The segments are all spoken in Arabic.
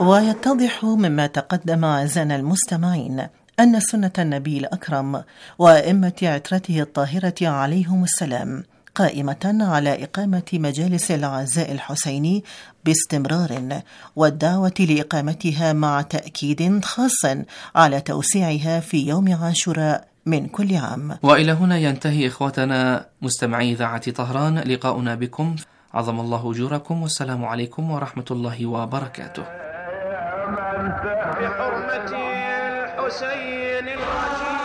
ويتضح مما تقدم أعزائنا المستمعين أن سنة النبي الأكرم وأئمة عترته الطاهرة عليهم السلام قائمة على إقامة مجالس العزاء الحسيني باستمرار، والدعوة لإقامتها مع تأكيد خاص على توسيعها في يوم عاشوراء من كل عام. وإلى هنا ينتهي إخوتنا مستمعي إذاعة طهران لقاؤنا بكم. عظم الله أجوركم، والسلام عليكم ورحمة الله وبركاته. بحرمة الحسين الرجيم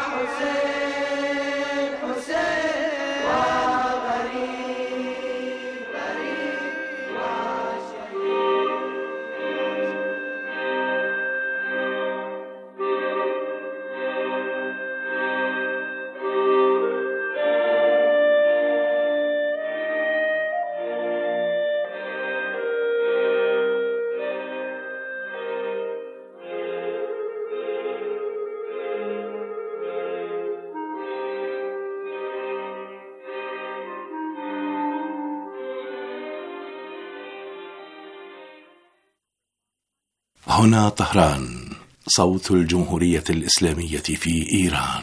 هنا طهران، صوت الجمهورية الإسلامية في إيران.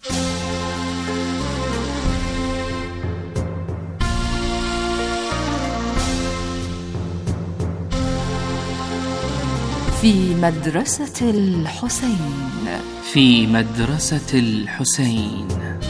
في مدرسة الحسين. في مدرسة الحسين.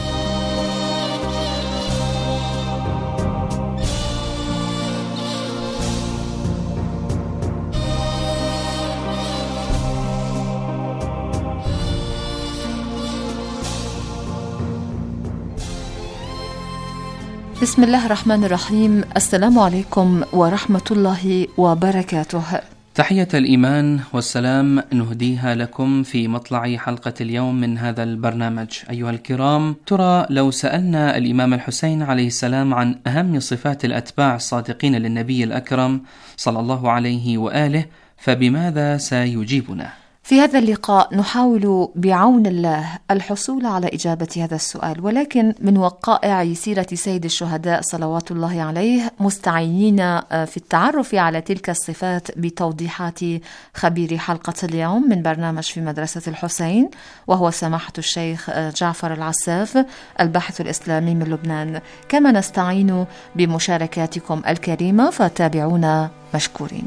بسم الله الرحمن الرحيم. السلام عليكم ورحمة الله وبركاته. تحية الإيمان والسلام نهديها لكم في مطلع حلقة اليوم من هذا البرنامج. أيها الكرام، ترى لو سألنا الإمام الحسين عليه السلام عن أهم صفات الأتباع الصادقين للنبي الأكرم صلى الله عليه وآله، فبماذا سيجيبنا؟ في هذا اللقاء نحاول بعون الله الحصول على إجابة هذا السؤال، ولكن من وقائع سيرة سيد الشهداء صلوات الله عليه، مستعينين في التعرف على تلك الصفات بتوضيحات خبير حلقة اليوم من برنامج في مدرسة الحسين، وهو سماحة الشيخ جعفر العساف الباحث الإسلامي من لبنان. كما نستعين بمشاركاتكم الكريمة، فتابعونا مشكورين.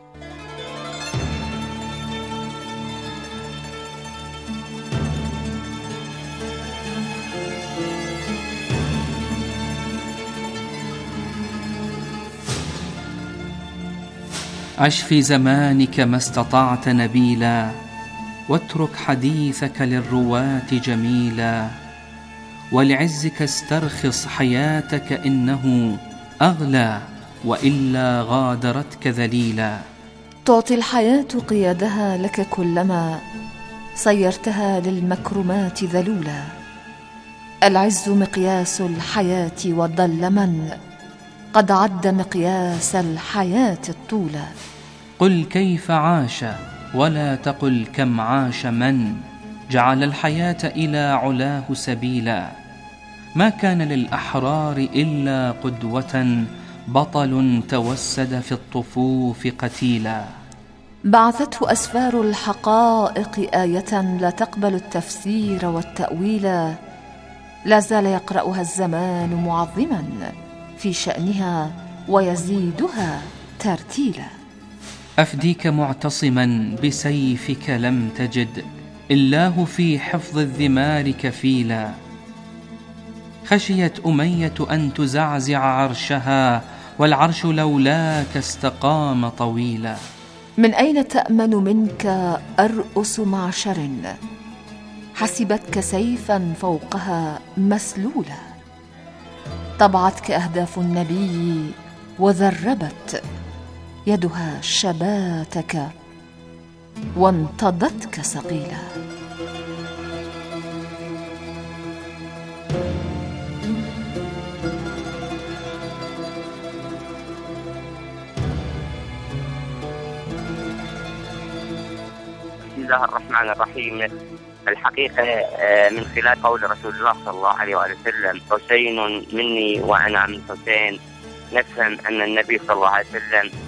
عش في زمانك ما استطعت نبيلا، واترك حديثك للرواة جميلا، ولعزك استرخص حياتك إنه أغلى، وإلا غادرتك ذليلا. تعطي الحياة قيادها لك كلما صيرتها للمكرمات ذلولا. العز مقياس الحياة، وضل من قد عد مقياس الحياة الطولة. قل كيف عاش ولا تقل كم عاش من جعل الحياة إلى علاه سبيلا. ما كان للأحرار إلا قدوة، بطل توسد في الطفوف قتيلا. بعثته أسفار الحقائق آية لا تقبل التفسير والتأويل. لا زال يقرأها الزمان معظما في شأنها، ويزيدها ترتيلا. أفديك معتصما بسيفك لم تجد إلاه في حفظ الذمار كفيلا. خشيت أمية أن تزعزع عرشها، والعرش لولاك استقام طويلا. من أين تأمن منك أرؤس معشر، حسبتك سيفا فوقها مسلولا. طبعتك أهداف النبي وذربت يدها شباتك، وانتضتك صقيلا. بسم الله الرحمن الرحيم. الحقيقة من خلال قول رسول الله صلى الله عليه وسلم حسين مني وأنا من حسين، نفهم أن النبي صلى الله عليه وسلم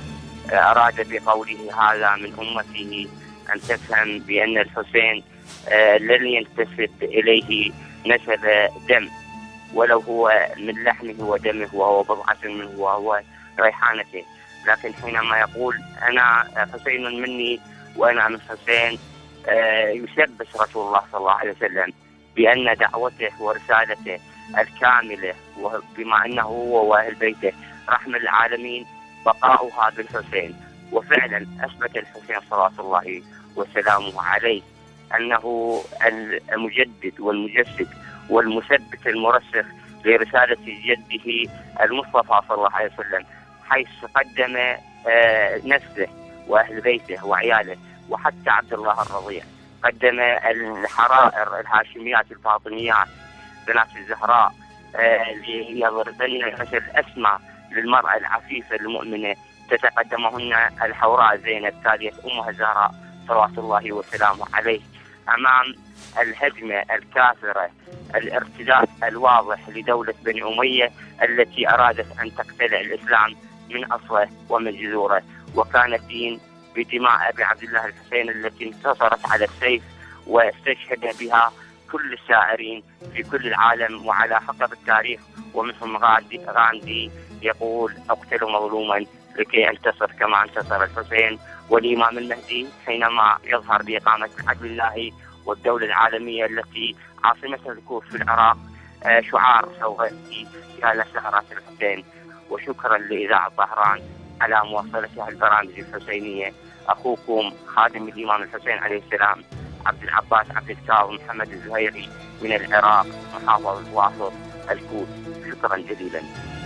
أراد بقوله هذا من أمته أن تفهم بأن الحسين لن ينتسب إليه نسب دم، ولو هو من لحمه ودمه وهو بضعة منه وهو ريحانته، لكن حينما يقول أنا حسين مني وأنا من حسين يسبس رسول الله صلى الله عليه وسلم بأن دعوته ورسالته الكاملة، وبما أنه هو وأهل بيته رحمة العالمين، بقاؤها بالحسين. وفعلا أثبت الحسين صلوات الله وسلامه عليه أنه المجدد والمجسد والمثبت المرسخ لرسالة جده المصطفى صلى الله عليه وسلم، حيث قدم نفسه وأهل بيته وعياله وحتى عبد الله الرضيع، قدم الحرائر الهاشميات الفاطميات بنات الزهراء ليضربن المثل الأسمى للمرأة العفيفة المؤمنة، تتقدمهن الحوراء زينب تالية أمها الزهراء صلوات الله وسلامه عليه، أمام الهجمة الكافرة الارتداد الواضح لدولة بني أمية التي أرادت أن تقتلع الإسلام من أصله ومن جذوره. وكان الدين بدماء أبي عبد الله الحسين التي انتصرت على السيف واستشهد بها كل السائرين في كل العالم وعلى حقب التاريخ، ومنهم غاندي يقول أقتل مظلوما لكي انتصر كما انتصر الحسين. والإمام المهدي حينما يظهر بإقامة عدل الله والدولة العالمية التي عاصمتها الكوفة في العراق شعار سوغتي على سهرات الحسين. وشكرا لإذاعة طهران على مواصلتها البرامج الحسينية. أخوكم خادم الإمام الحسين عليه السلام عبد العباس عبد الكاظم محمد الزهيري من العراق محافظة واسط الكوت. شكرا جزيلا.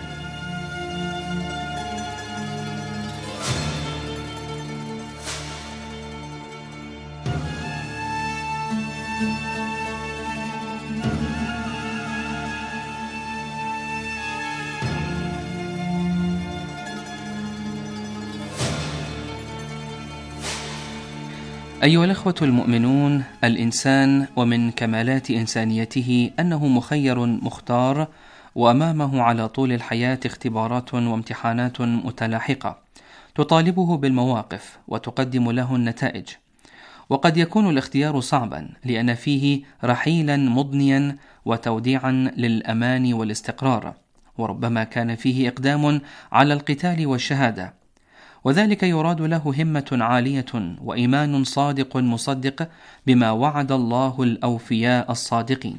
أيها الأخوة المؤمنون، الإنسان ومن كمالات إنسانيته أنه مخير مختار، وأمامه على طول الحياة اختبارات وامتحانات متلاحقة تطالبه بالمواقف وتقدم له النتائج. وقد يكون الاختيار صعبا لأن فيه رحيلا مضنيا وتوديعا للأمان والاستقرار، وربما كان فيه إقدام على القتال والشهادة، وذلك يراد له همة عالية وإيمان صادق مصدق بما وعد الله الأوفياء الصادقين.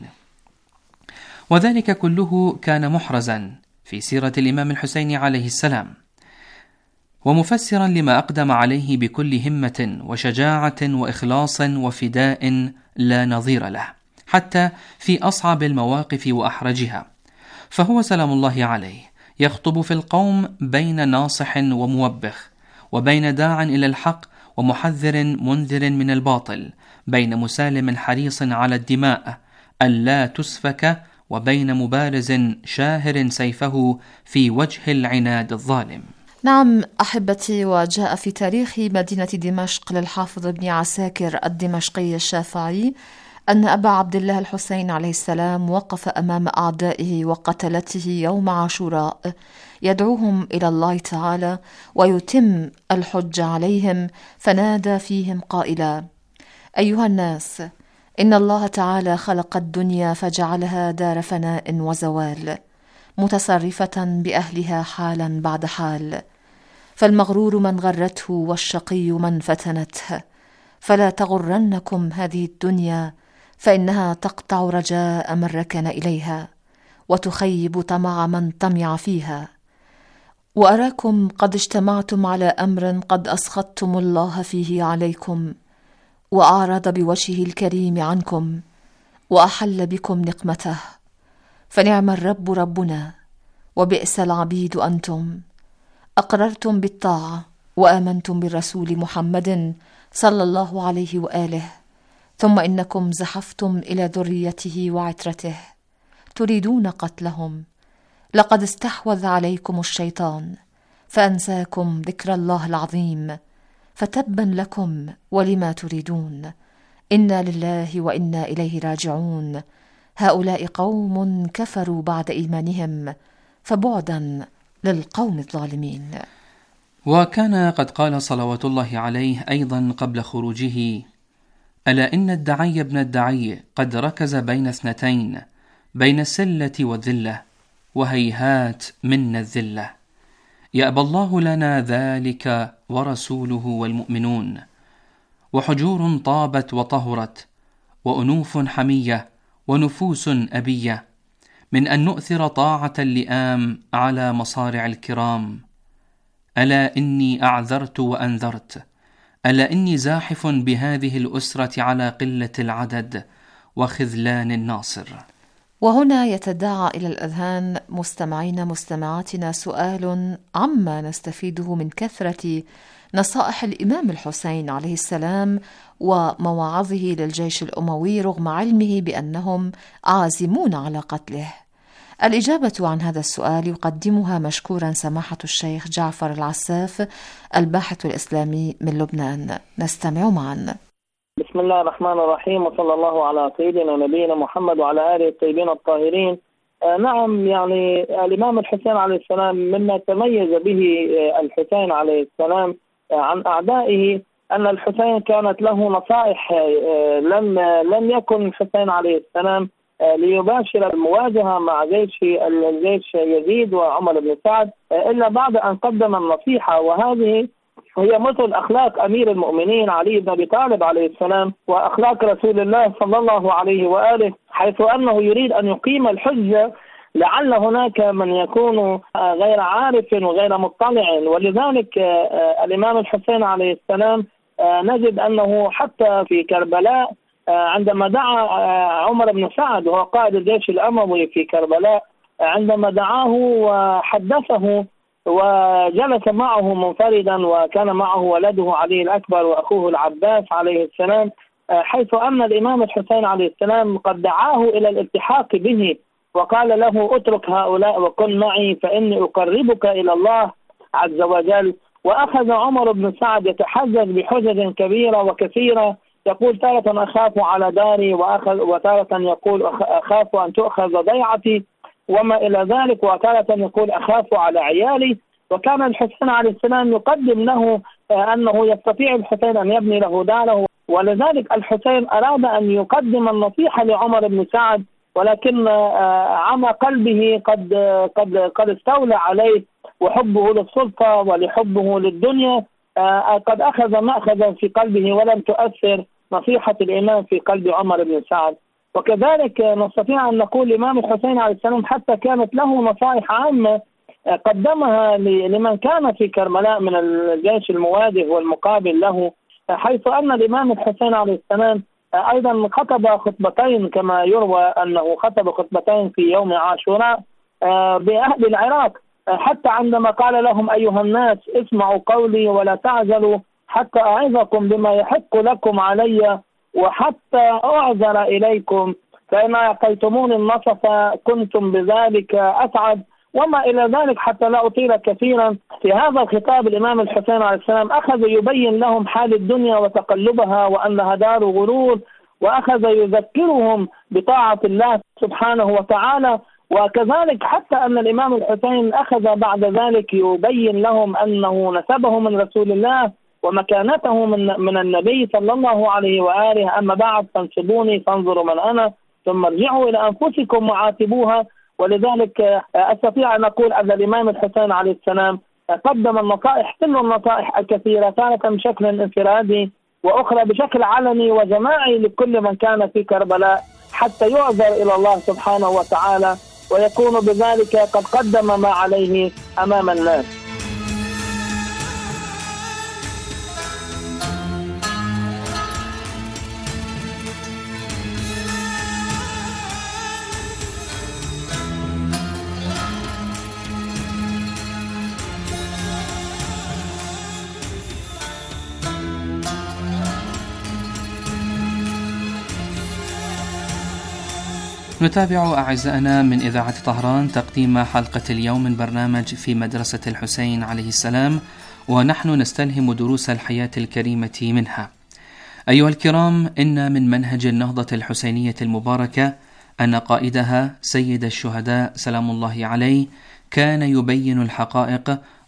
وذلك كله كان محرزا في سيرة الإمام الحسين عليه السلام، ومفسرا لما أقدم عليه بكل همة وشجاعة وإخلاص وفداء لا نظير له، حتى في أصعب المواقف وأحرجها. فهو سلام الله عليه يخطب في القوم بين ناصح وموبخ، وبين داع إلى الحق ومحذر منذر من الباطل، بين مسالم حريص على الدماء ألا تسفك، وبين مبارز شاهر سيفه في وجه العناد الظالم. نعم أحبتي، وجاء في تاريخ مدينة دمشق للحافظ ابن عساكر الدمشقي الشافعي أن أبا عبد الله الحسين عليه السلام وقف أمام أعدائه وقتلته يوم عاشوراء يدعوهم إلى الله تعالى ويتم الحج عليهم، فنادى فيهم قائلا: أيها الناس، إن الله تعالى خلق الدنيا فجعلها دار فناء وزوال، متصرفة بأهلها حالا بعد حال، فالمغرور من غرته والشقي من فتنته، فلا تغرنكم هذه الدنيا، فإنها تقطع رجاء من ركن إليها، وتخيب طمع من طمع فيها. وأراكم قد اجتمعتم على أمر قد أسخطتم الله فيه عليكم، وأعرض بوجهه الكريم عنكم، وأحل بكم نقمته، فنعم الرب ربنا، وبئس العبيد أنتم. أقررتم بالطاعة وآمنتم بالرسول محمد صلى الله عليه وآله، ثم إنكم زحفتم إلى ذريته وعترته تريدون قتلهم. لقد استحوذ عليكم الشيطان فأنساكم ذكر الله العظيم، فتبا لكم ولما تريدون. إنا لله وإنا إليه راجعون. هؤلاء قوم كفروا بعد إيمانهم، فبعدا للقوم الظالمين. وكان قد قال صلوات الله عليه أيضا قبل خروجه: ألا إن الدعي ابن الدعي قد ركز بين اثنتين، بين السلة والذلة، وهيهات منا الذلة، يأبى الله لنا ذلك ورسوله والمؤمنون، وحجور طابت وطهرت، وأنوف حمية، ونفوس أبية، من أن نؤثر طاعة اللئام على مصارع الكرام. ألا إني أعذرت وأنذرت، ألا إني زاحف بهذه الأسرة على قلة العدد وخذلان الناصر. وهنا يتداعى إلى الأذهان مستمعين مستمعاتنا سؤال عما نستفيده من كثرة نصائح الإمام الحسين عليه السلام ومواعظه للجيش الأموي رغم علمه بأنهم عازمون على قتله. الإجابة عن هذا السؤال يقدمها مشكورا سماحة الشيخ جعفر العساف الباحث الإسلامي من لبنان. نستمع معا. بسم الله الرحمن الرحيم، وصلى الله على سيدنا نبينا محمد وعلى آله الطيبين الطاهرين. نعم، يعني الإمام الحسين عليه السلام مما تميز به الحسين عليه السلام عن أعدائه أن الحسين كانت له نصائح. لم يكن الحسين عليه السلام ليباشر المواجهة مع الجيش يزيد وعمر بن سعد إلا بعد أن قدم النصيحة، وهذه هي مثل أخلاق أمير المؤمنين علي بن أبي طالب عليه السلام وأخلاق رسول الله صلى الله عليه وآله، حيث أنه يريد أن يقيم الحجة لعل هناك من يكون غير عارف وغير مطلع. ولذلك الإمام الحسين عليه السلام نجد أنه حتى في كربلاء عندما دعا عمر بن سعد وهو قائد الجيش الأموي في كربلاء، عندما دعاه وحدثه وجلس معه منفردا وكان معه ولده علي الأكبر وأخوه العباس عليه السلام، حيث أن الإمام الحسين عليه السلام قد دعاه إلى الالتحاق به وقال له: اترك هؤلاء وكن معي فإني أقربك إلى الله عز وجل. وأخذ عمر بن سعد يتحجج بحجج كبيرة وكثيرة، يقول: تارة أخاف على داري، وتارة يقول: أخاف أن تؤخذ ضيعتي، وما إلى ذلك، وتارة يقول: أخاف على عيالي. وكان الحسين عليه السلام يقدم له أنه يستطيع الحسين أن يبني له داره، ولذلك الحسين أراد أن يقدم النصيحة لعمر بن سعد، ولكن عمى قلبه قد استولى عليه، وحبه للسلطة ولحبه للدنيا قد أخذ مأخذا في قلبه، ولم تؤثر نصيحة الإمام في قلب عمر بن سعد. وكذلك نستطيع أن نقول الإمام الحسين عليه السلام حتى كانت له نصائح عامة قدمها لمن كان في كربلاء من الجيش المواجه والمقابل له، حيث أن الإمام الحسين عليه السلام أيضا خطب خطبتين، كما يروى أنه خطب خطبتين في يوم عاشوراء بأهل العراق، حتى عندما قال لهم: أيها الناس اسمعوا قولي ولا تعجلوا حتى أعظكم بما يحق لكم علي وحتى أعذر إليكم، فإن أعطيتموني النصف كنتم بذلك أسعد، وما إلى ذلك. حتى لا أطيل كثيرا في هذا الخطاب، الإمام الحسين عليه السلام أخذ يبين لهم حال الدنيا وتقلبها وأنها دار غرور، وأخذ يذكرهم بطاعة الله سبحانه وتعالى. وكذلك حتى أن الإمام الحسين أخذ بعد ذلك يبين لهم أنه نسبه من رسول الله ومكانته من النبي صلى الله عليه وآله. أما بعد فانصبوني فانظروا من أنا، ثم ارجعوا إلى أنفسكم وعاتبوها. ولذلك أستطيع أن أقول أن الإمام الحسين عليه السلام قدم النصائح، كل النصائح الكثيرة، كانت بشكل انفرادي وأخرى بشكل علني وجماعي لكل من كان في كربلاء، حتى يعذر إلى الله سبحانه وتعالى ويكون بذلك قد قدم ما عليه أمام الناس. نتابع أعزائنا من إذاعة طهران تقديم حلقة اليوم من برنامج في مدرسة الحسين عليه السلام، ونحن نستلهم دروس الحياة الكريمة منها. أيها الكرام، إن من منهج النهضة الحسينية المباركة أن قائدها سيد الشهداء سلام الله عليه كان يبين الحقائق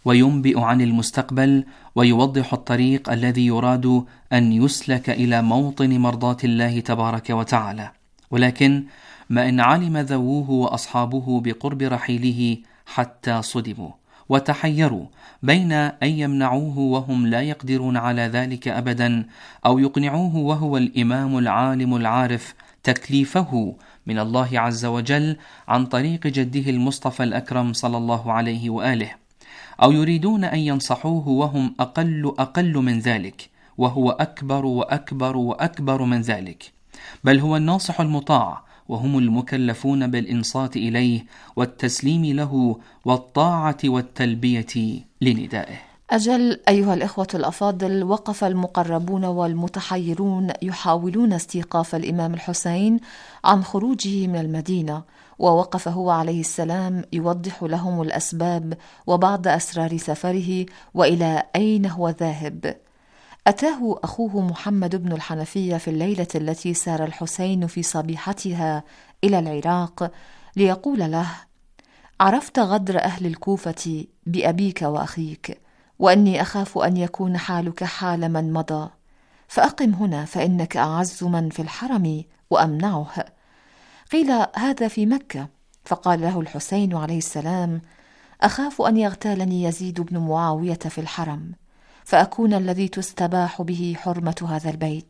وينبئ عن المستقبل ويوضح الطريق الذي يراد أن يسلك إلى موطن مرضاة الله تبارك وتعالى. ولكن ما إن علم ذووه وأصحابه بقرب رحيله حتى صدموا وتحيروا بين أن يمنعوه وهم لا يقدرون على ذلك أبدا، أو يقنعوه وهو الإمام العالم العارف تكليفه من الله عز وجل عن طريق جده المصطفى الأكرم صلى الله عليه وآله، أو يريدون أن ينصحوه وهم أقل من ذلك، وهو أكبر وأكبر وأكبر من ذلك، بل هو الناصح المطاع، وهم المكلفون بالإنصات إليه والتسليم له والطاعة والتلبية لندائه. أجل أيها الإخوة الأفاضل، وقف المقربون والمتحيرون يحاولون استيقاف الإمام الحسين عن خروجه من المدينة، ووقف هو عليه السلام يوضح لهم الأسباب وبعض أسرار سفره وإلى أين هو ذاهب. أتاه أخوه محمد بن الحنفية في الليلة التي سار الحسين في صبيحتها إلى العراق ليقول له: عرفت غدر أهل الكوفة بأبيك وأخيك، وأني أخاف أن يكون حالك حال من مضى، فأقم هنا فإنك أعز من في الحرم وأمنعه. قيل هذا في مكة، فقال له الحسين عليه السلام: أخاف أن يغتالني يزيد بن معاوية في الحرم، فأكون الذي تستباح به حرمة هذا البيت.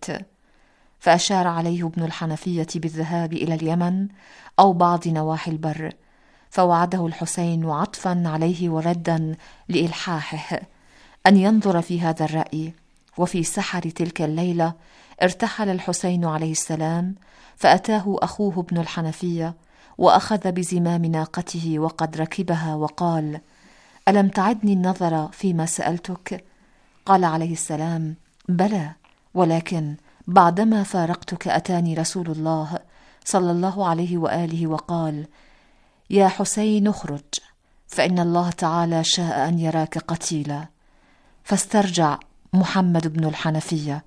فأشار عليه ابن الحنفية بالذهاب إلى اليمن أو بعض نواحي البر، فوعده الحسين عطفا عليه وردا لإلحاحه أن ينظر في هذا الرأي. وفي سحر تلك الليلة ارتحل الحسين عليه السلام، فأتاه أخوه ابن الحنفية وأخذ بزمام ناقته وقد ركبها وقال: ألم تعدني النظر فيما سألتك؟ قال عليه السلام: بلى، ولكن بعدما فارقتك أتاني رسول الله صلى الله عليه وآله وقال: يا حسين اخرج، فإن الله تعالى شاء أن يراك قتيلا. فاسترجع محمد بن الحنفية.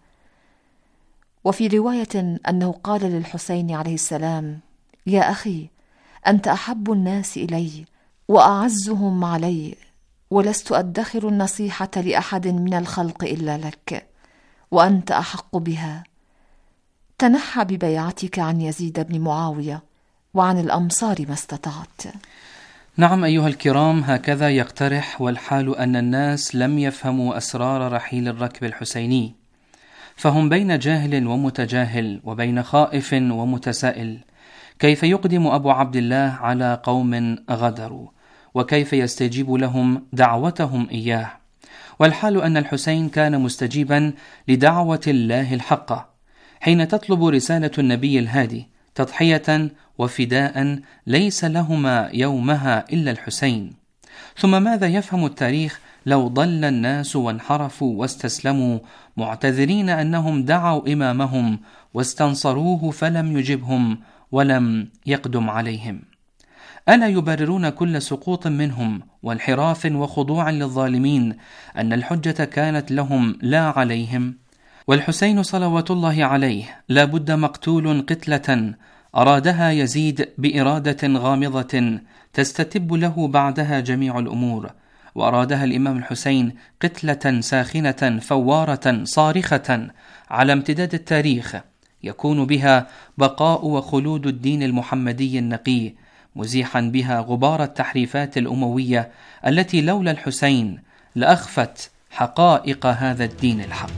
وفي رواية أنه قال للحسين عليه السلام: يا أخي، أنت أحب الناس إلي وأعزهم علي، ولست أدخر النصيحة لأحد من الخلق إلا لك، وأنت أحق بها. تنحى ببيعتك عن يزيد بن معاوية وعن الأمصار ما استطعت. نعم أيها الكرام، هكذا يقترح، والحال أن الناس لم يفهموا أسرار رحيل الركب الحسيني، فهم بين جاهل ومتجاهل وبين خائف ومتسائل. كيف يقدم أبو عبد الله على قوم غدروا، وكيف يستجيب لهم دعوتهم إياه؟ والحال أن الحسين كان مستجيبا لدعوة الله الحقة حين تطلب رسالة النبي الهادي تضحية وفداء ليس لهما يومها إلا الحسين. ثم ماذا يفهم التاريخ لو ضل الناس وانحرفوا واستسلموا معتذرين أنهم دعوا إمامهم واستنصروه فلم يجبهم ولم يقدم عليهم؟ ألا يبررون كل سقوط منهم وانحراف وخضوع للظالمين أن الحجة كانت لهم لا عليهم؟ والحسين صلوات الله عليه لا بد مقتول قتلة أرادها يزيد بإرادة غامضة تستتب له بعدها جميع الأمور، وأرادها الإمام الحسين قتلة ساخنة فوارة صارخة على امتداد التاريخ يكون بها بقاء وخلود الدين المحمدي النقي، مزيحا بها غبار التحريفات الأموية التي لولا الحسين لأخفت حقائق هذا الدين الحق.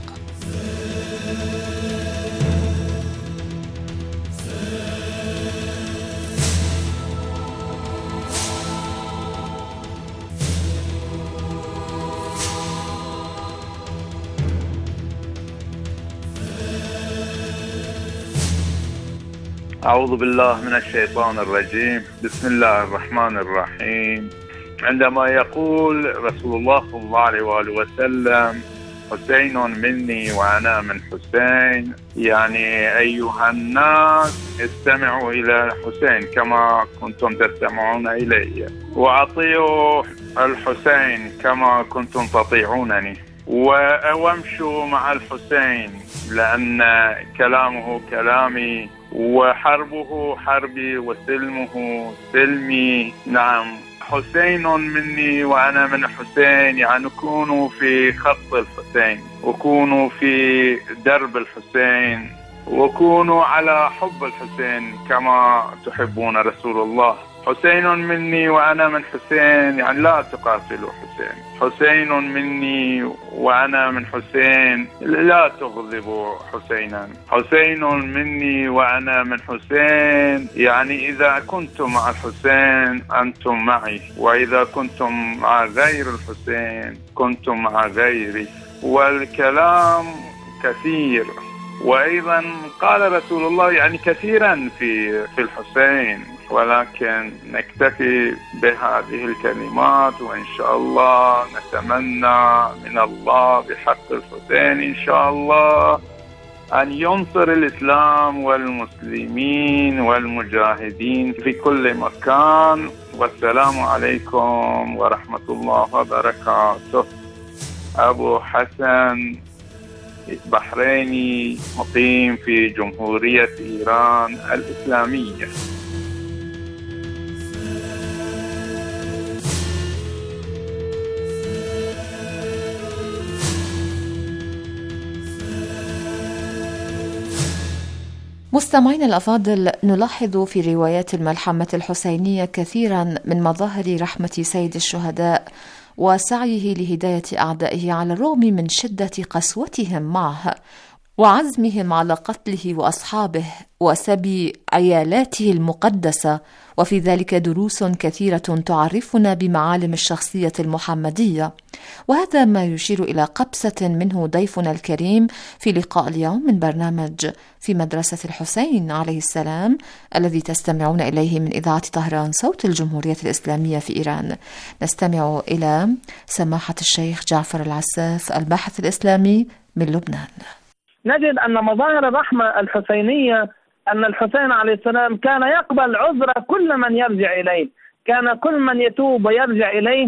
أعوذ بالله من الشيطان الرجيم. بسم الله الرحمن الرحيم. عندما يقول رسول الله صلى الله عليه وآله وسلم: حسين مني وأنا من حسين، يعني أيها الناس استمعوا إلى الحسين كما كنتم تستمعون إلي، وأطيعوا الحسين كما كنتم تطيعونني، وامشوا مع الحسين لأن كلامه كلامي وحربه حربي وسلمه سلمي. نعم، حسين مني وأنا من حسين، يعني كونوا في خط الحسين، وكونوا في درب الحسين، وكونوا على حب الحسين كما تحبون رسول الله. حسين مني وأنا من حسين، يعني لا تقاتلوا حسين. حسين مني وأنا من حسين، لا تغضبوا حسينا. حسين مني وأنا من حسين، يعني إذا كنتم مع الحسين أنتم معي، وإذا كنتم مع غير الحسين كنتم مع غيري. والكلام كثير، وأيضا قال رسول الله يعني كثيرا في الحسين، ولكن نكتفي بهذه الكلمات، وإن شاء الله نتمنى من الله بحق الحسين إن شاء الله أن ينصر الإسلام والمسلمين والمجاهدين في كل مكان. والسلام عليكم ورحمة الله وبركاته. أبو حسن بحريني، مقيم في جمهورية إيران الإسلامية. مستمعين الأفاضل، نلاحظ في روايات الملحمة الحسينية كثيرا من مظاهر رحمة سيد الشهداء وسعيه لهداية أعدائه على الرغم من شدة قسوتهم معه وعزمهم على قتله وأصحابه وسبي عيالاته المقدسة. وفي ذلك دروس كثيرة تعرفنا بمعالم الشخصية المحمدية، وهذا ما يشير إلى قبسة منه ضيفنا الكريم في لقاء اليوم من برنامج في مدرسة الحسين عليه السلام الذي تستمعون إليه من إذاعة طهران صوت الجمهورية الإسلامية في إيران. نستمع إلى سماحة الشيخ جعفر العساف الباحث الإسلامي من لبنان. نجد أن مظاهر الرحمة الحسينية أن الحسين عليه السلام كان يقبل عذر كل من يرجع إليه، كان كل من يتوب ويرجع إليه.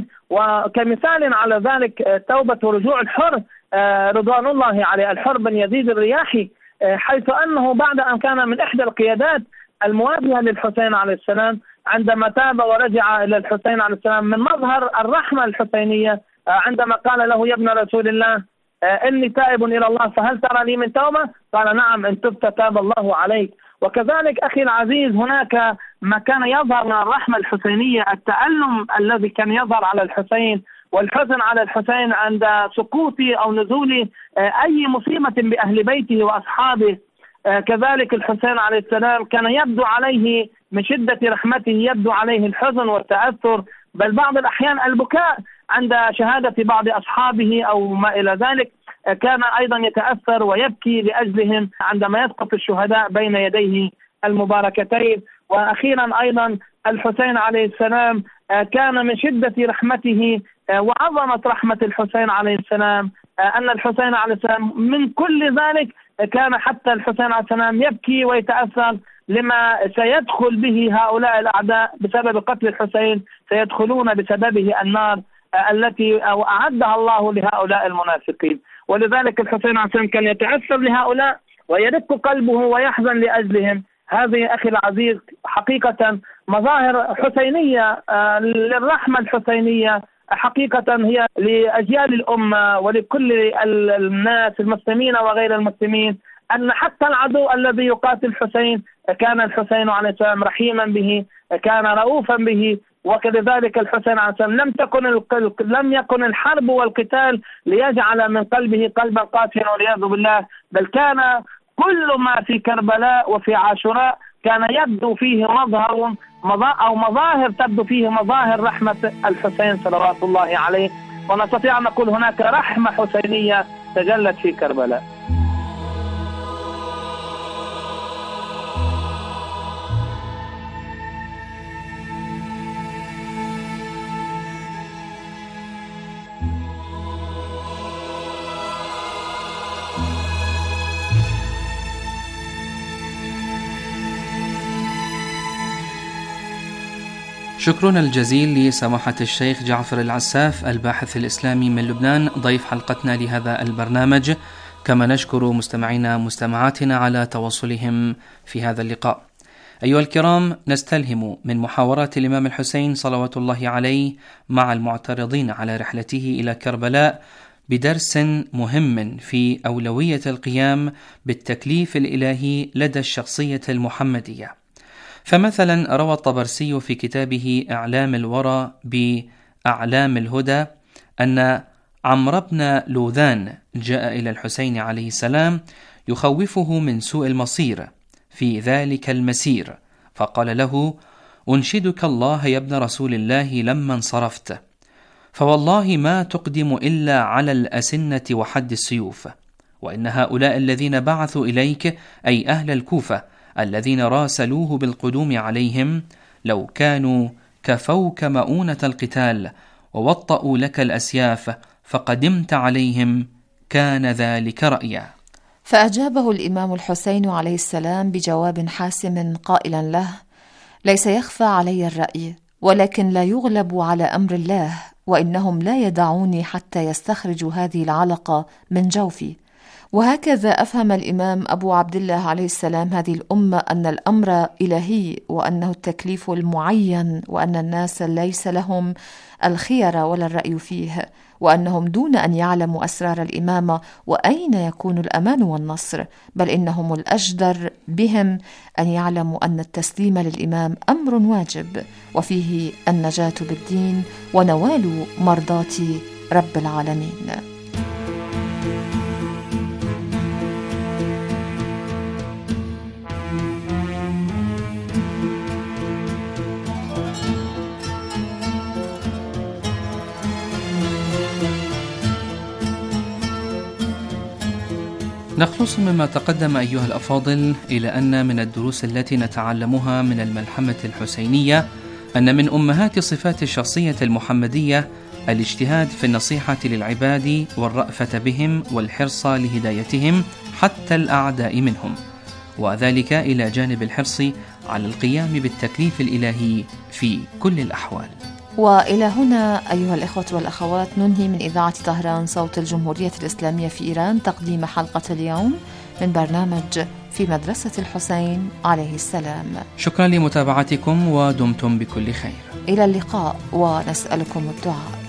وكمثال على ذلك توبة ورجوع الحر رضوان الله عليه، الحر بن يزيد الرياحي، حيث أنه بعد أن كان من إحدى القيادات المواجهة للحسين عليه السلام، عندما تاب ورجع إلى الحسين عليه السلام من مظهر الرحمة الحسينية عندما قال له: يا ابن رسول الله إني تائب إلى الله فهل ترى لي من توبة؟ قال: نعم، إن تبت تاب الله عليك. وكذلك أخي العزيز، هناك ما كان يظهر من الرحمة الحسينية، التألم الذي كان يظهر على الحسين والحزن على الحسين عند سقوط أو نزول أي مصيبة بأهل بيته وأصحابه. كذلك الحسين عليه السلام كان يبدو عليه من شدة رحمته يبدو عليه الحزن والتأثر، بل بعض الأحيان البكاء عند شهادة بعض أصحابه أو ما إلى ذلك. كان أيضا يتأثر ويبكي لأجلهم عندما يسقط الشهداء بين يديه المباركتين. وأخيرا أيضا الحسين عليه السلام كان من شدة رحمته وعظمة رحمة الحسين عليه السلام أن الحسين عليه السلام من كل ذلك كان حتى الحسين عليه السلام يبكي ويتأثر لما سيدخل به هؤلاء الأعداء بسبب قتل الحسين، سيدخلون بسببه النار التي أعدها الله لهؤلاء المنافقين. ولذلك الحسين عليه السلام كان يتأثر لهؤلاء ويدق قلبه ويحزن لأجلهم. هذه أخي العزيز حقيقة مظاهر حسينية للرحمة الحسينية، حقيقة هي لأجيال الأمة ولكل الناس المسلمين وغير المسلمين، أن حتى العدو الذي يقاتل الحسين كان الحسين عليه السلام رحيما به، كان رؤوفا به. وكذلك الحسين عليه السلام لم يكن الحرب والقتال ليجعل من قلبه قلبا قاسيا والعياذ بالله، بل كان كل ما في كربلاء وفي عاشوراء كان يبدو فيه مظاهر تبدو فيه مظاهر رحمة الحسين صلوات الله عليه. ونستطيع أن نقول هناك رحمة حسينية تجلت في كربلاء. شكرنا الجزيل لسماحة الشيخ جعفر العساف الباحث الإسلامي من لبنان ضيف حلقتنا لهذا البرنامج، كما نشكر مستمعينا مستمعاتنا على تواصلهم في هذا اللقاء. أيها الكرام، نستلهم من محاورات الإمام الحسين صلوات الله عليه مع المعترضين على رحلته إلى كربلاء بدرس مهم في أولوية القيام بالتكليف الإلهي لدى الشخصية المحمدية. فمثلا روى الطبرسي في كتابه إعلام الورى بأعلام الهدى أن عمرو بن لوذان جاء إلى الحسين عليه السلام يخوفه من سوء المصير في ذلك المسير، فقال له: أنشدك الله يا ابن رسول الله لما انصرفت، فوالله ما تقدم إلا على الأسنة وحد السيوف، وإن هؤلاء الذين بعثوا إليك أي أهل الكوفة الذين راسلوه بالقدوم عليهم لو كانوا كفوك مؤونة القتال ووطأوا لك الأسياف فقدمت عليهم كان ذلك رأيا. فأجابه الإمام الحسين عليه السلام بجواب حاسم قائلا له: ليس يخفى علي الرأي، ولكن لا يغلب على أمر الله، وإنهم لا يدعوني حتى يستخرجوا هذه العلقة من جوفي. وهكذا أفهم الإمام أبو عبد الله عليه السلام هذه الأمة أن الأمر إلهي، وأنه التكليف المعين، وأن الناس ليس لهم الخير ولا الرأي فيه، وأنهم دون أن يعلموا أسرار الإمامة وأين يكون الأمان والنصر، بل إنهم الأجدر بهم أن يعلموا أن التسليم للإمام أمر واجب، وفيه النجاة بالدين ونوال مرضاة رب العالمين. نخلص مما تقدم أيها الأفاضل إلى أن من الدروس التي نتعلمها من الملحمة الحسينية أن من أمهات صفات الشخصية المحمدية الاجتهاد في النصيحة للعباد والرأفة بهم والحرص لهدايتهم حتى الأعداء منهم، وذلك إلى جانب الحرص على القيام بالتكليف الإلهي في كل الأحوال. وإلى هنا أيها الإخوة والأخوات ننهي من إذاعة طهران صوت الجمهورية الإسلامية في إيران تقديم حلقة اليوم من برنامج في مدرسة الحسين عليه السلام. شكرا لمتابعتكم ودمتم بكل خير. إلى اللقاء ونسألكم الدعاء.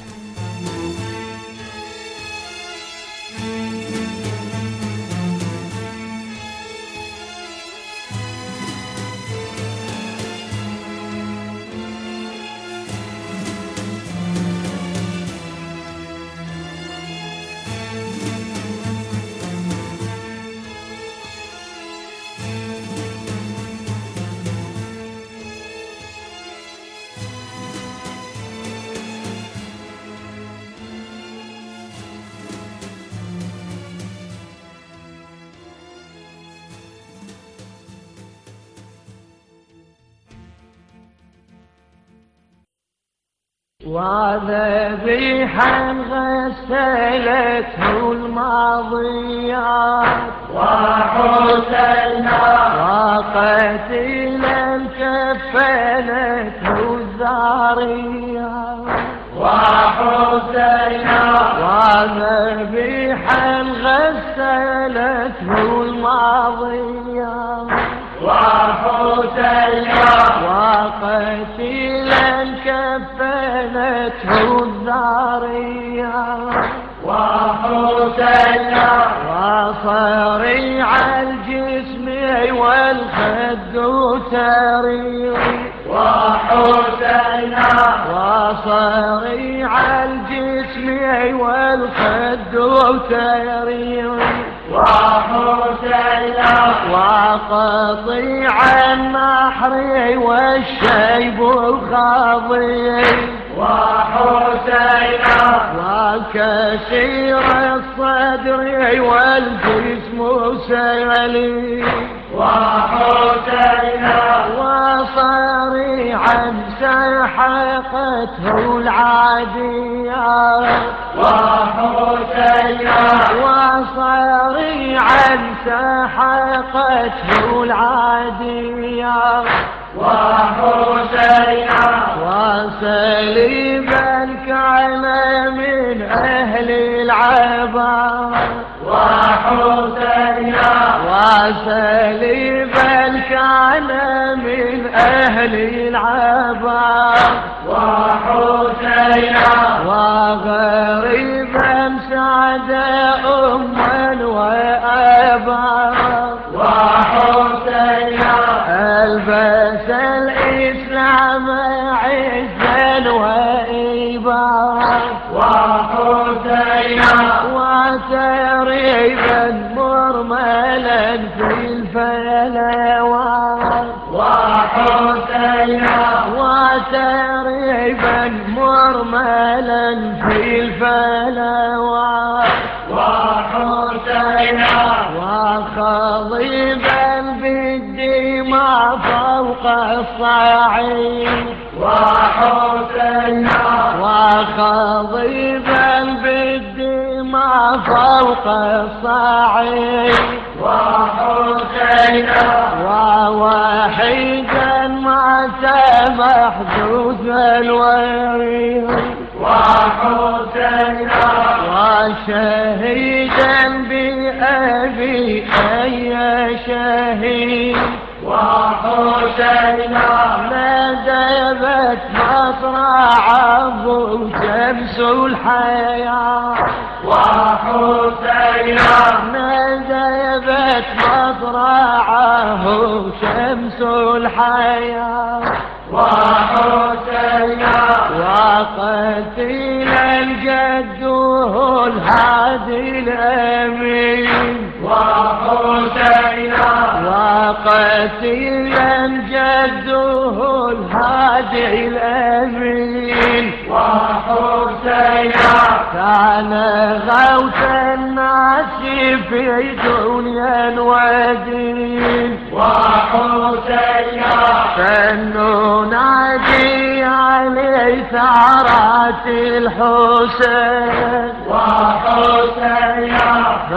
وذبيحا غسلته الماضيات وحسينا وقتيلا كفنته الزاريات وحسينا وذبيحا غسلته الماضيات وحسينا وقتيلا كفنته الزاريات وحسينا وصريع الجسم والخد تريض وحسينا وصريع الجسم والخد تريض وحسينا وقطيع النحر والشيب الخضير وحسينا وكسير الصدر والجسم سليم وحسينا وصريعا سحقته العاديات وحسينا وصريعا سحقته العاديات وحسينا وسليما كان من أهل العباد وحسينا سليبا كان من أهل العبر وحسينا وغريبا سعد أما وأبا وحسينا ألبس الإسلام عزا وإبا وحسينا وتريبا مرملا في الفلوات وحسينا وتريبا مرملا في الفلوات وحسينا وخضيبا بالدماء فوق الصعيد وحسينا وخضيبا بالدماء فوق الصعيد وحسينا ووحيدا مات محدود الوريد وحسينا وشهيدا بأبي أي شهيد وحسينا نزبت مصرعه شمس الحياة وحسينا نزبت مصرعه شمس الحياة وحسينا وقتيلا جده الهادي الأمين وحسينا وقتيلا جده الهادي الأمين وحسينا كان غوث الناس في دنيا ودين وحسينا فننادي عليه ثارات الحسين وحسينا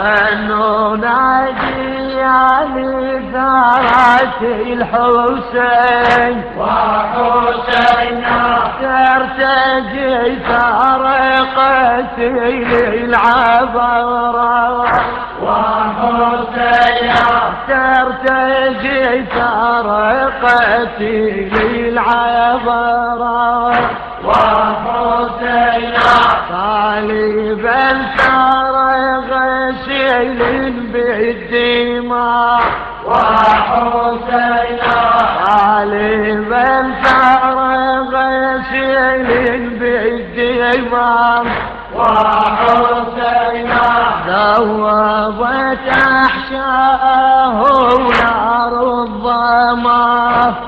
فننادي عليه ثارات الحسين وحسينا ترتجي ثار قتيل العبرات وحسينا ترتجي ثار قتيل العبرات وحسينا طالبا ثار غسيل بالدماء وحسينا طالبا ثار غسيل بالدماء وحسينا ذوبت أحشاءه نار الظما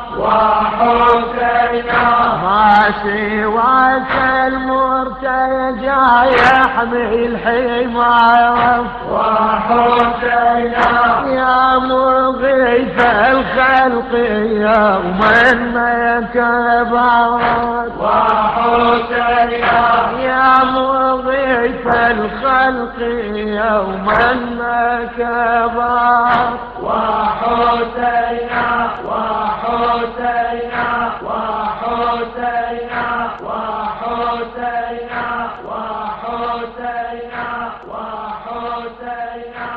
وحسينا ما سواك المرتجى يحمي الحمار وحسينا يا مغيث الخلق يوما ما كبرت وحسينا يا مغيث الخلق يوما ما كبرت وحسينا وحسينا وحسينا وحسينا وحسينا وحسينا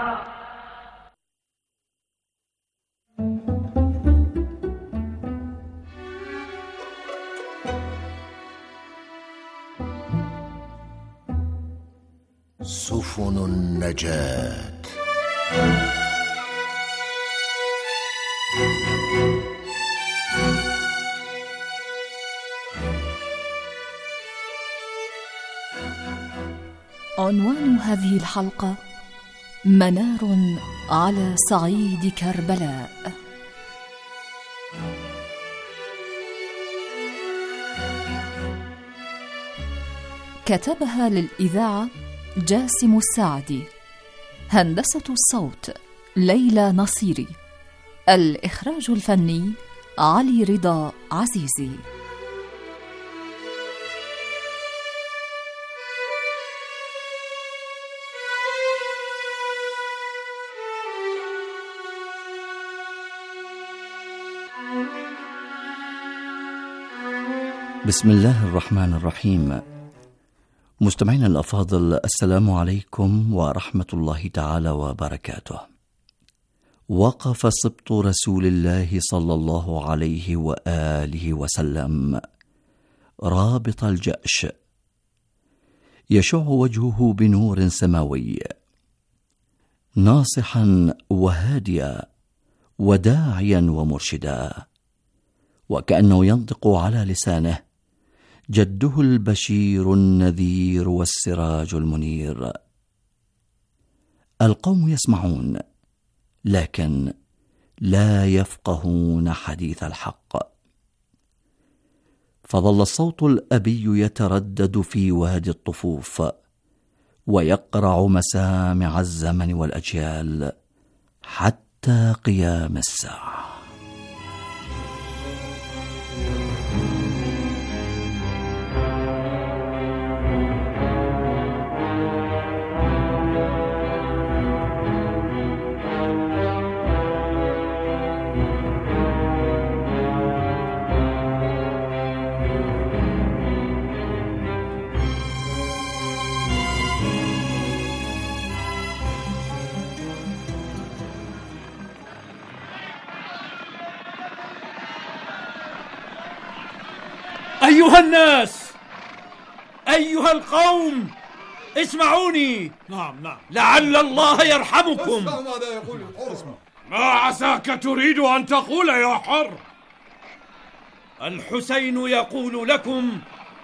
سفن النجاة. عنوان هذه الحلقة: منار على صعيد كربلاء. كتبها للإذاعة جاسم السعدي. هندسة الصوت ليلى نصيري. الإخراج الفني علي رضا عزيزي. بسم الله الرحمن الرحيم. مستمعينا الأفاضل، السلام عليكم ورحمة الله تعالى وبركاته. وقف سبط رسول الله صلى الله عليه وآله وسلم رابط الجأش، يشع وجهه بنور سماوي، ناصحا وهاديا وداعيا ومرشدا، وكأنه ينطق على لسانه جده البشير النذير والسراج المنير. القوم يسمعون لكن لا يفقهون حديث الحق، فظل الصوت الأبي يتردد في وادي الطفوف ويقرع مسامع الزمن والأجيال حتى قيام الساعة. أيها الناس، أيها القوم، اسمعوني. نعم. لعل الله يرحمكم. ماذا يقول الحر؟ ما عساك تريد أن تقول يا حر؟ الحسين يقول لكم: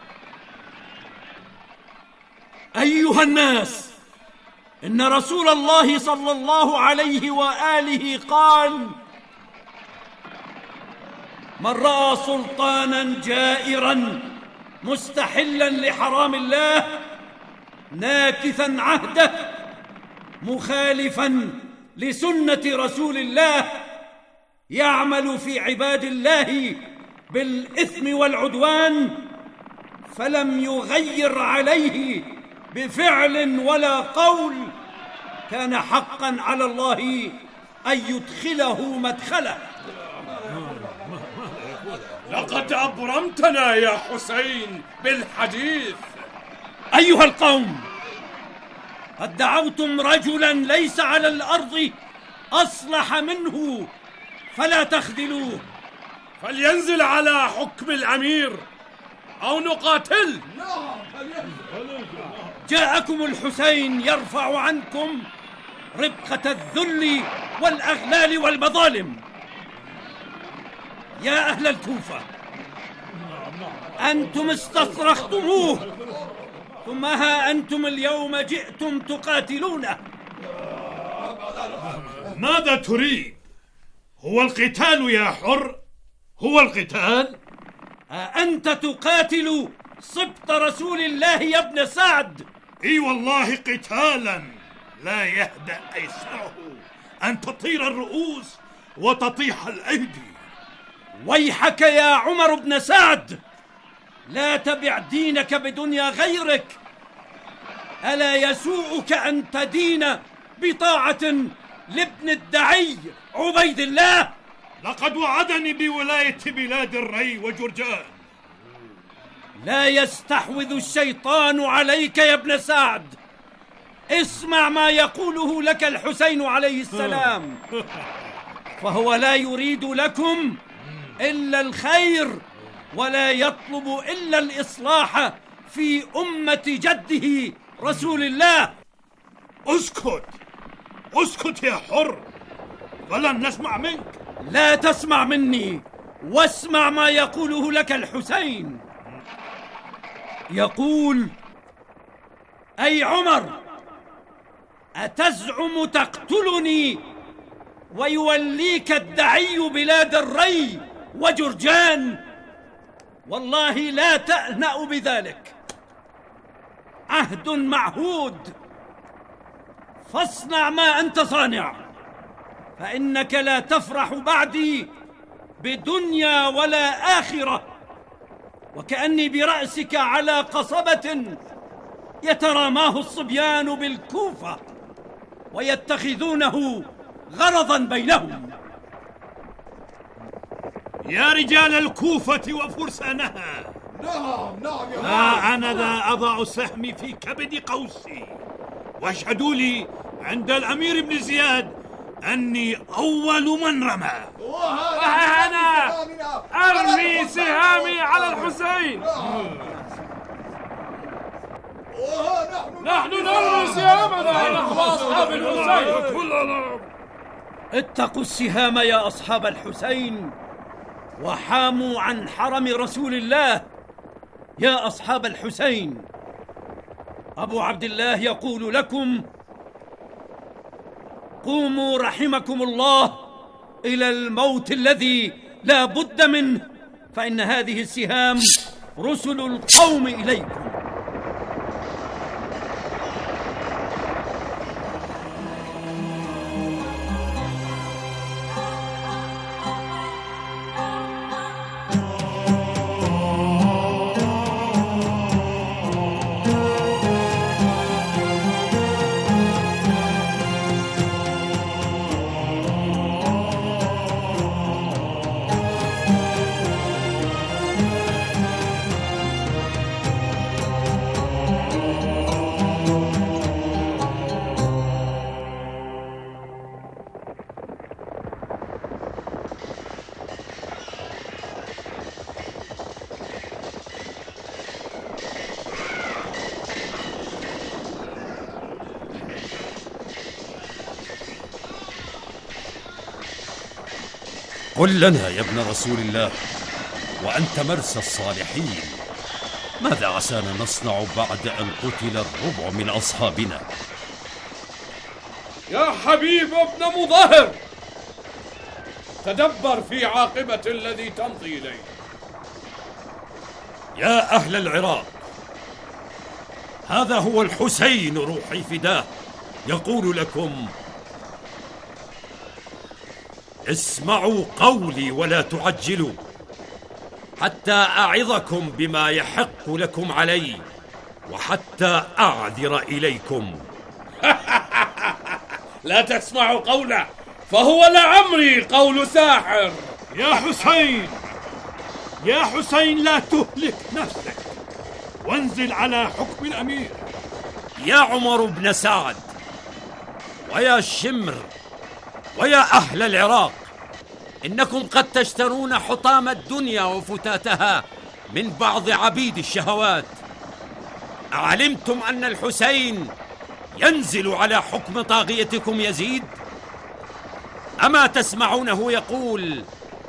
أيها الناس، إن رسول الله صلى الله عليه وآله قال: من رأى سلطانا جائرا مستحلا لحرام الله ناكثا عهده مخالفا لسنة رسول الله يعمل في عباد الله بالإثم والعدوان فلم يغير عليه بفعل ولا قول، كان حقا على الله أن يدخله مدخله. لقد أبرمتنا يا حسين بالحديث. أيها القوم، قد دعوتم رجلا ليس على الأرض أصلح منه، فلا تخذلوه. فلينزل على حكم الأمير أو نقاتل. جاءكم الحسين يرفع عنكم ربقة الذل والأغلال والمظالم. يا أهل الكوفة، أنتم استصرختموه، ثم ها أنتم اليوم جئتم تقاتلونه. ماذا تريد؟ هو القتال يا حر؟ هو القتال؟ أنت تقاتل سبط رسول الله يا ابن سعد. اي والله قتالا لا يهدأ أيسره أن تطير الرؤوس وتطيح الأيدي. ويحك يا عمر بن سعد، لا تبع دينك بدنيا غيرك. ألا يسوءك أن تدين بطاعة لابن الدعي عبيد الله؟ لقد وعدني بولاية بلاد الري وجرجان. لا يستحوذ الشيطان عليك يا ابن سعد. اسمع ما يقوله لك الحسين عليه السلام، فهو لا يريد لكم إلا الخير ولا يطلب إلا الإصلاح في أمة جده رسول الله. اسكت يا حر، فلن نسمع منك. لا تسمع مني، واسمع ما يقوله لك الحسين. يقول: أي عمر، أتزعم تقتلني ويوليك الدعي بلاد الري وجرجان؟ والله لا تأنأ بذلك، عهد معهود، فاصنع ما أنت صانع، فإنك لا تفرح بعدي بدنيا ولا آخرة، وكأني برأسك على قصبة يتراماه الصبيان بالكوفة ويتخذونه غرضا بينهم. يا رجال الكوفة وفرسانها، نعم أنا ذا أضع سهمي في كبد قوسي، واشهدوا لي عند الأمير بن زياد أني أول من رمى. وأنا أرمي سهامي على الحسين. نحن نرمي سهامنا نحو أصحاب الحسين. اتقوا السهام يا أصحاب الحسين وحاموا عن حرم رسول الله. يا أصحاب الحسين، أبو عبد الله يقول لكم: قوموا رحمكم الله إلى الموت الذي لا بد منه، فإن هذه السهام رسل القوم إليكم. قل لنا يا ابن رسول الله، وأنت مرسى الصالحين، ماذا عسانا نصنع بعد أن قتل الربع من أصحابنا؟ يا حبيب ابن مظاهر، تدبر في عاقبة الذي تمضي إليه. يا أهل العراق، هذا هو الحسين روحي فداه يقول لكم: اسمعوا قولي ولا تعجلوا حتى أعظكم بما يحق لكم علي، وحتى أعذر إليكم. لا تسمعوا قوله، فهو لعمري قول ساحر. يا حسين، يا حسين، لا تهلك نفسك وانزل على حكم الأمير. يا عمر بن سعد، ويا شمر، ويا أهل العراق، إنكم قد تشترون حطام الدنيا وفتاتها من بعض عبيد الشهوات. أعلمتم أن الحسين ينزل على حكم طاغيتكم يزيد؟ أما تسمعونه يقول: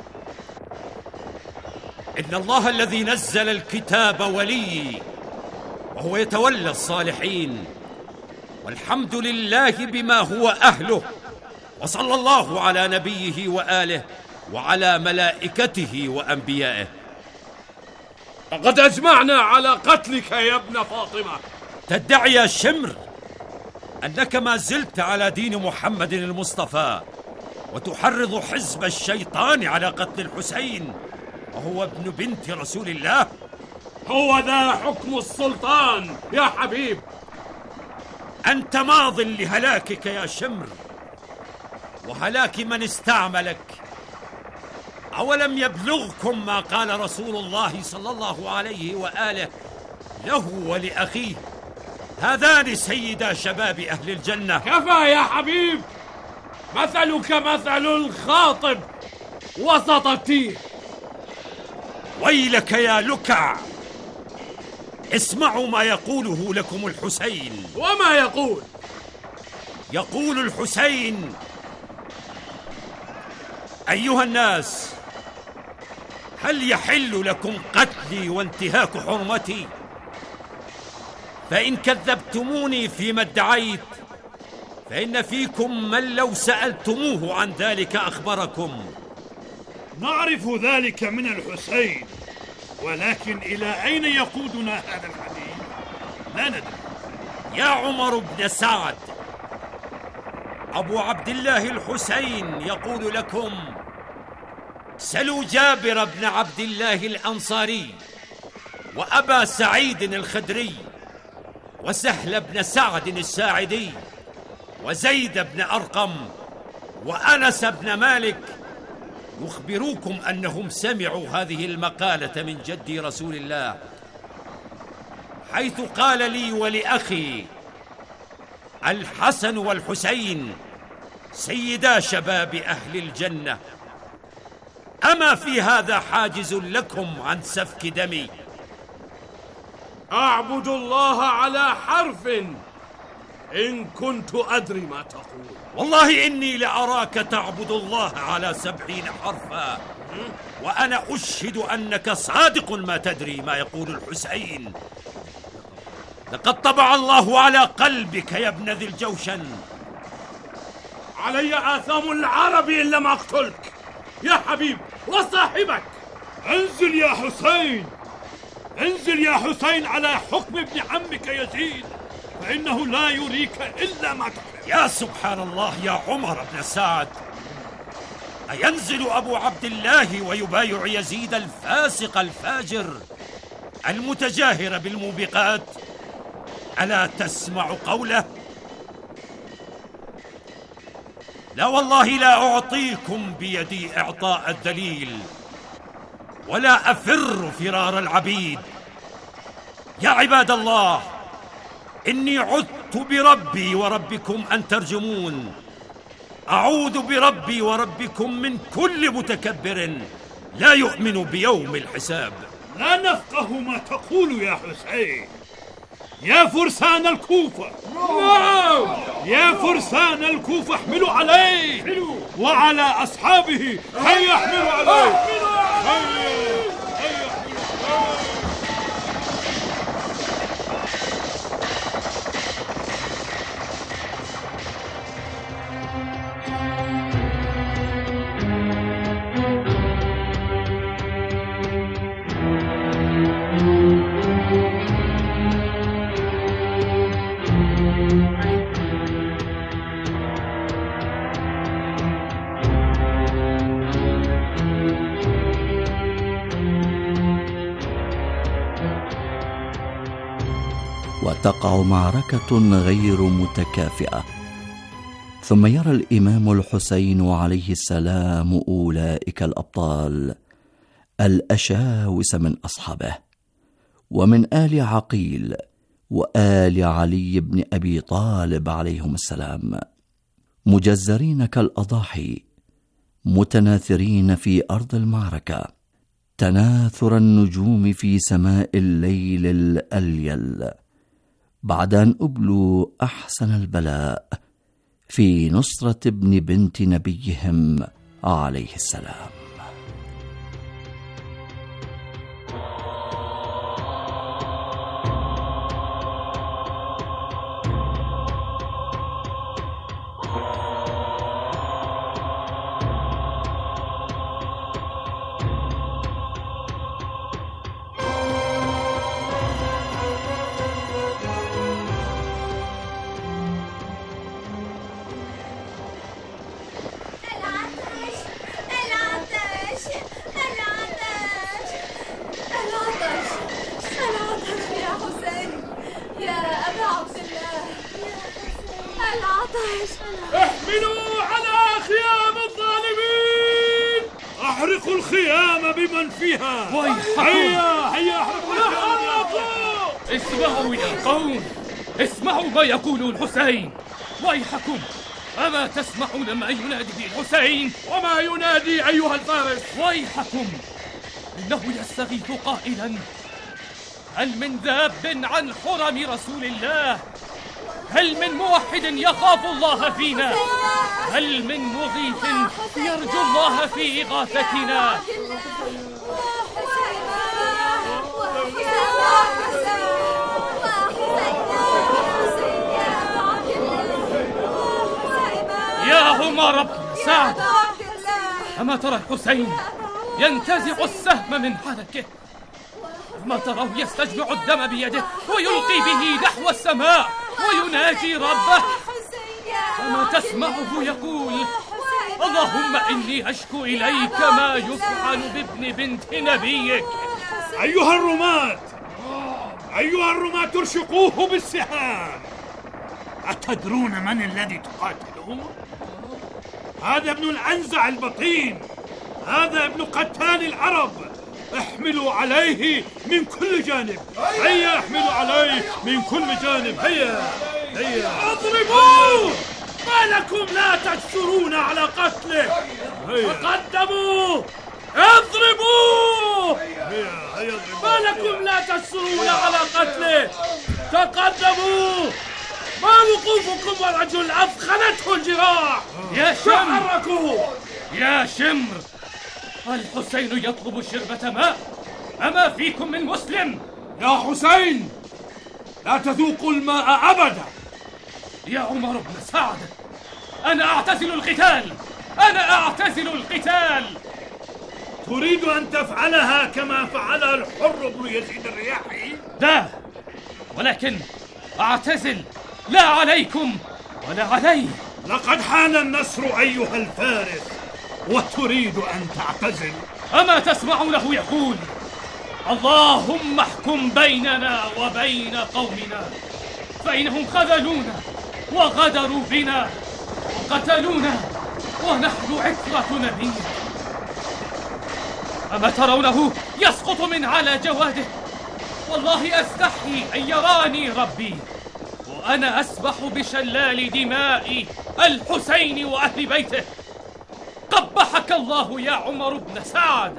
إن الله الذي نزل الكتاب ولي، وهو يتولى الصالحين، والحمد لله بما هو أهله، وصلى الله على نبيه وآله وعلى ملائكته وأنبيائه. لقد أجمعنا على قتلك يا ابن فاطمة. تدعي يا شمر أنك ما زلت على دين محمد المصطفى، وتحرض حزب الشيطان على قتل الحسين وهو ابن بنت رسول الله. هو ذا حكم السلطان يا حبيب. أنت ماض لهلاكك يا شمر، وهلاك من استعملك. أولم يبلغكم ما قال رسول الله صلى الله عليه وآله له ولأخيه: هذان سيدا شباب أهل الجنة؟ كفى يا حبيب، مثلك مثل الخاطب وسط التيه. ويلك يا لكع، اسمعوا ما يقوله لكم الحسين. وما يقول؟ يقول الحسين: أيها الناس، هل يحل لكم قتلي وانتهاك حرمتي؟ فإن كذبتموني فيما ادعيت، فإن فيكم من لو سألتموه عن ذلك أخبركم. نعرف ذلك من الحسين، ولكن إلى أين يقودنا هذا الحديث؟ لا ندري. يا عمر بن سعد، أبو عبد الله الحسين يقول لكم: سلوا جابر بن عبد الله الأنصاري، وأبا سعيد الخدري، وسهل بن سعد الساعدي، وزيد بن أرقم، وأنس بن مالك، يخبروكم أنهم سمعوا هذه المقالة من جدي رسول الله، حيث قال لي ولأخي الحسن والحسين: سيدا شباب أهل الجنة، أما في هذا حاجز لكم عن سفك دمي؟ أعبد الله على حرف إن كنت أدري ما تقول. والله إني لأراك تعبد الله على 70 حرفا، وأنا أشهد أنك صادق ما تدري ما يقول الحسين. لقد طبع الله على قلبك يا ابن ذي الجوشن. علي آثام العرب إن لم أقتلك يا حبيب وصاحبك. انزل يا حسين، انزل يا حسين على حكم ابن عمك يزيد، فإنه لا يريك إلا ما تحب. يا سبحان الله يا عمر بن سعد، أينزل أبو عبد الله ويبايع يزيد الفاسق الفاجر المتجاهر بالموبقات؟ ألا تسمع قوله؟ لا والله لا أعطيكم بيدي إعطاء الدليل، ولا أفر فرار العبيد. يا عباد الله، إني عذت بربي وربكم أن ترجمون. أعوذ بربي وربكم من كل متكبر لا يؤمن بيوم الحساب. لا نفقه ما تقول يا حسين. يا فرسان الكوفة، يا فرسان الكوفة احملوا عليه وعلى أصحابه. هيا احملوا عليه، هيا وتقع معركة غير متكافئة، ثم يرى الإمام الحسين عليه السلام أولئك الأبطال الأشاوس من أصحابه ومن آل عقيل وآل علي بن أبي طالب عليهم السلام، مجزرين كالأضاحي، متناثرين في أرض المعركة تناثر النجوم في سماء الليل الأليل، بعد أن أبلوا أحسن البلاء في نصرة ابن بنت نبيهم عليه السلام. احملوا على خيام الظالمين، احرقوا الخيام بمن فيها. هيا هيا احرقوا الخيام. اسمعوا يا قوم، اسمعوا ما يقول الحسين. ويحكم، أما تسمعون ما ينادي به الحسين؟ وما ينادي أيها الفارس؟ ويحكم، إنه يستغيث قائلا: هل من ذاب عن حرم رسول الله؟ هل من موحد يخاف الله فينا؟ هل من مغيث يرجو الله في إغاثتنا؟ يا عمر بن سعد، أما ترى الحسين ينتزع السهم من حنكه؟ أما تراه يستجمع الدم بيده ويلقي به نحو السماء ويناجي ربه؟ أما تسمعه يقول: اللهم إني أشكو إليك ما يفعل بابن بنت نبيك؟ أيها الرماة ترشقوه بالسهام. أتدرون من الذي تقاتلون؟ هذا ابن الأنزع البطين، هذا ابن قتال العرب. احملوا عليه من كل جانب. هيا احملوا عليه من كل جانب. هيا هيا اضربوه، ما لكم لا تجسرون على قتله؟ تقدموا اضربوه! ما لكم لا تجسرون على قتله؟ تقدموا! ما وقوفكم والرجل أثخنته الجراح؟ يا شمر! تحركوا! يا شمر! الحسين يطلب شربة ماء، أما فيكم من مسلم؟ يا حسين لا تذوقوا الماء أبدا. يا عمر بن سعد، أنا أعتزل القتال، أنا أعتزل القتال. تريد أن تفعلها كما فعلها الحر بن يزيد الرياحي؟ لا، ولكن أعتزل لا عليكم ولا علي. لقد حان النصر أيها الفارس وتريد أن تعتزل؟ أما تسمعونه يقول: اللهم احكم بيننا وبين قومنا، فإنهم خذلونا وغدروا بنا وقتلونا ونحن عترة نبينا. أما ترونه يسقط من على جواده؟ والله أستحي أن يراني ربي وأنا أسبح بشلال دماء الحسين وأهل بيته. قبحك الله يا عمر بن سعد.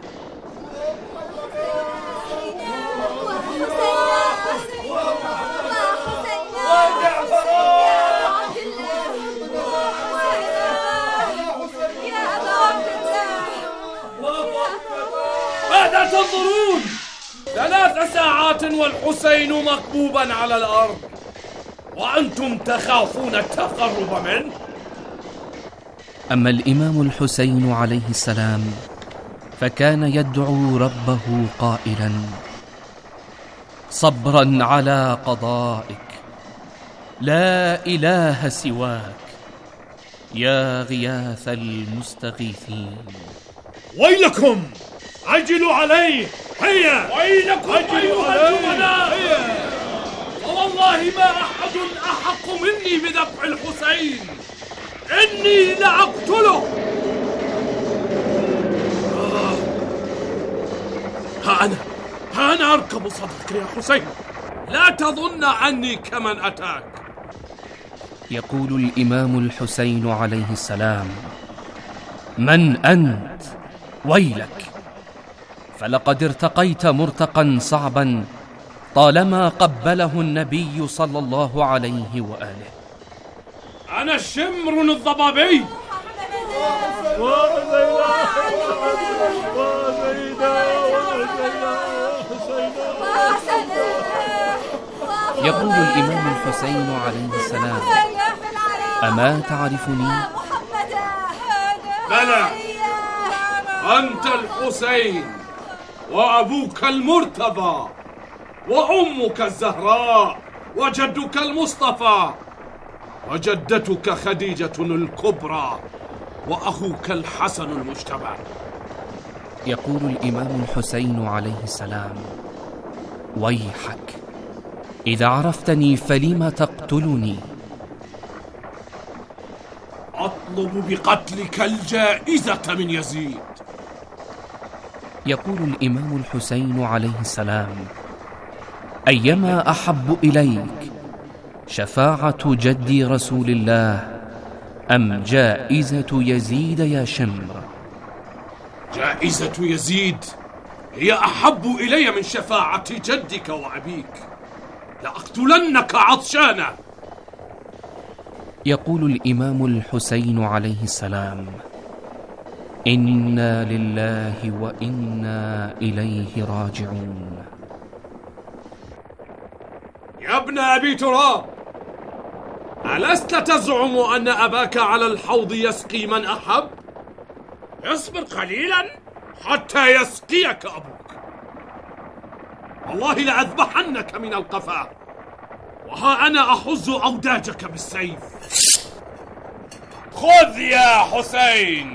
ماذا تنظرون؟ 3 ساعات والحسين مكبوبا على الأرض وأنتم تخافون التقرب منه. أما الإمام الحسين عليه السلام فكان يدعو ربه قائلا: صبرا على قضائك، لا إله سواك، يا غياث المستغيثين. ويلكم عجلوا عليه، هيا ويلكم أيها الجبناء، والله ما أحد أحق مني بذبح الحسين، إني لأقتله. ها أنا أركب صدرك يا حسين، لا تظن أني كمن أتاك. يقول الإمام الحسين عليه السلام: من أنت؟ ويلك، فلقد ارتقيت مرتقا صعبا طالما قبله النبي صلى الله عليه وآله. أنا الشمر الضبابي. يقول الإمام الحسين عليه السلام: أما تعرفني؟ بلى، أنت الحسين وأبوك المرتضى وأمك الزهراء وجدك المصطفى وجدتك خديجة الكبرى وأخوك الحسن المجتبى. يقول الإمام الحسين عليه السلام: ويحك، إذا عرفتني فلم تقتلني؟ أطلب بقتلك الجائزة من يزيد. يقول الإمام الحسين عليه السلام: أيما أحب إليك، شفاعة جد رسول الله أم جائزة يزيد يا شمر؟ جائزة يزيد هي أحب إلي من شفاعة جدك وأبيك، لأقتلنك عطشانا. يقول الإمام الحسين عليه السلام: إنا لله وإنا إليه راجعون. يا ابن أبي تراب، ألست تزعم أن أباك على الحوض يسقي من أحب؟ اصبر قليلا حتى يسقيك أبوك، والله لأذبحنك من القفا، وها أنا أحز أوداجك بالسيف. خذ يا حسين.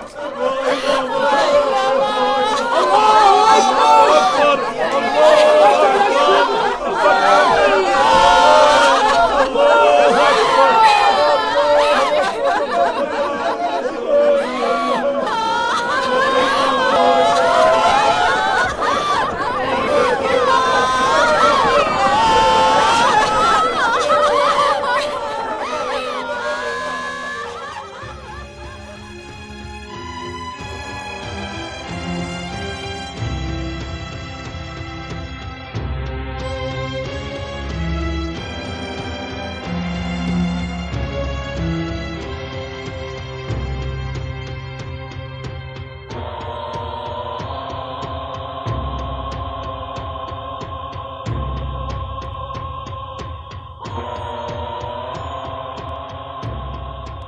الله أكبر.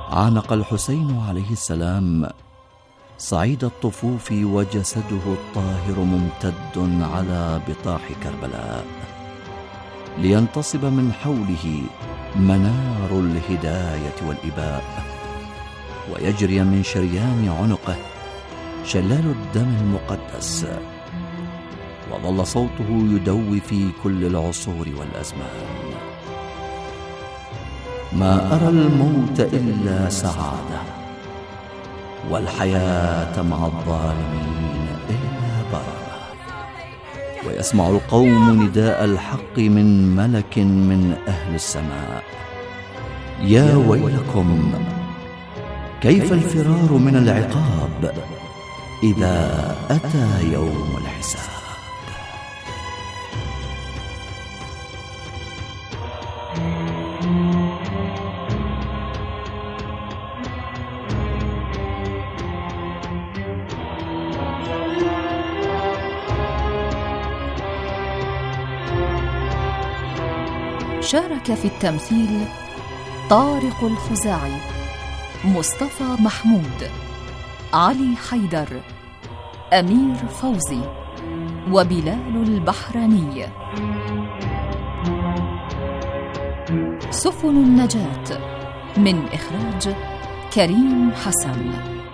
عانق الحسين عليه السلام صعيد الطفوف وجسده الطاهر ممتد على بطاح كربلاء، لينتصب من حوله منار الهداية والإباء، ويجري من شريان عنقه شلال الدم المقدس، وظل صوته يدوي في كل العصور والأزمان. ما أرى الموت إلا سعادة، والحياة مع الظالمين إلا بررة، ويسمع القوم نداء الحق من ملك من أهل السماء: يا ويلكم، كيف الفرار من العقاب إذا أتى يوم الحساب؟ شارك في التمثيل طارق الخزاعي، مصطفى محمود، علي حيدر، أمير فوزي، وبلال البحراني. سفن النجاة من إخراج كريم حسن.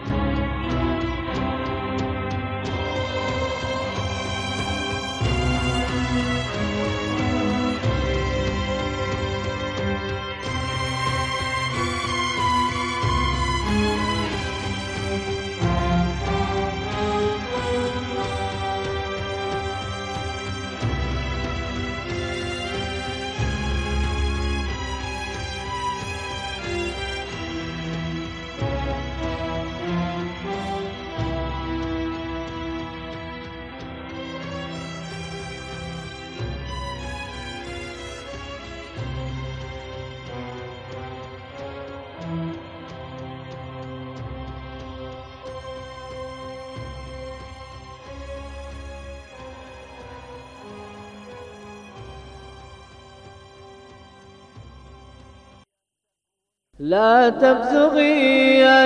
لا تبزغي يا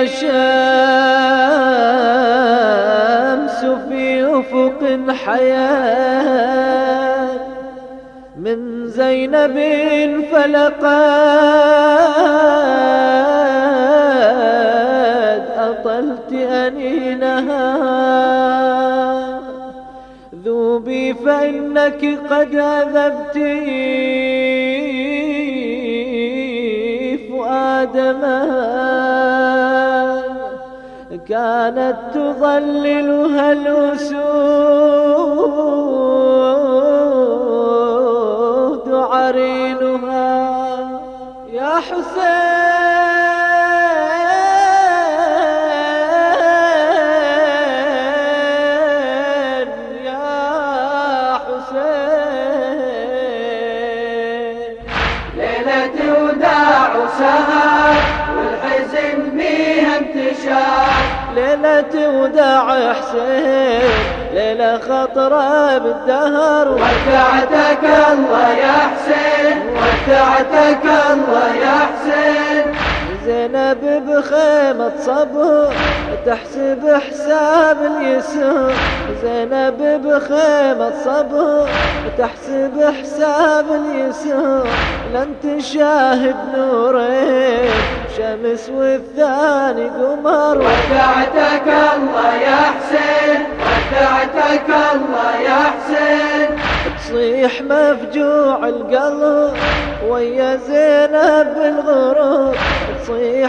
شمس في أفق حياة، من زينب فلقد أطلت أنينها، ذوبي فإنك قد عذبت آدمها، كانت تظللها الأسود عرينها. يا حسين يا حسين، ليلة وداع سهر والحزن بيها انتشار، ليلة وداع حسين، ليلة خطرة بالدهر. ودعتك الله يا حسين، ودعتك الله يا حسين. زينب بخيمة صبر تحسب حساب اليسر، زينب بخيمة صبر تحسب حساب اليسر. لن تشاهد نورين شمس والثاني قمر. ودعتك الله يا حسين، ودعتك الله يا حسين. تصيح مفجوع القلب ويا زينب بالغروب، تصيح